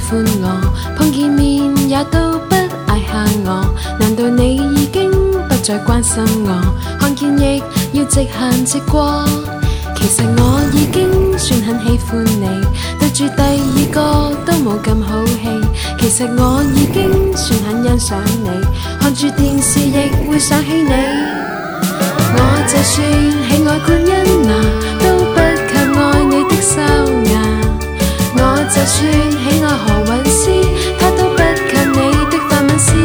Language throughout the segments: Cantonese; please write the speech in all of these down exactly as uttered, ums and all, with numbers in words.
歡我，碰見面也都不嗌下我。難道你已經不再關心我？看見亦要直行直過。其實我已經算很喜歡你，對住第二個都冇咁好氣。其實我已經算很欣賞你，看住電視亦會想起你。我就算喜愛觀音娜，都不及愛你的修雅。我就算喜愛何韻詩，它都不及你的法文詩。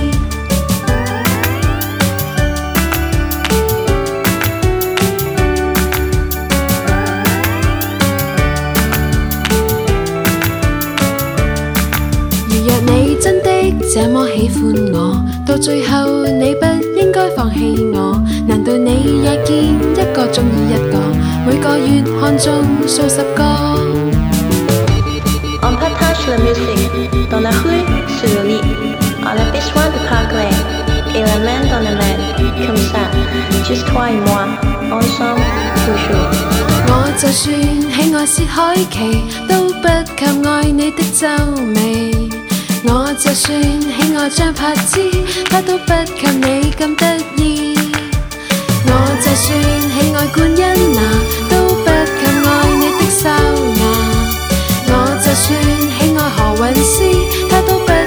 如若你真的這麼喜歡我，到最後你不應該放棄我。難道你也見一個中意一個，每個月看中數十個 ？On partage la musique, dans la rue, sur le lit. On a besoin de parler, et la main dans la main, comme ça, juste toi et moi, ensemble, toujours. 我就算喜愛薛凱琪，都不及愛你的皺眉。我就算喜愛張柏芝，他都不及你咁得意。我就算喜愛觀音娜，都不及愛你的修雅。我就算喜愛何韻詩，他都不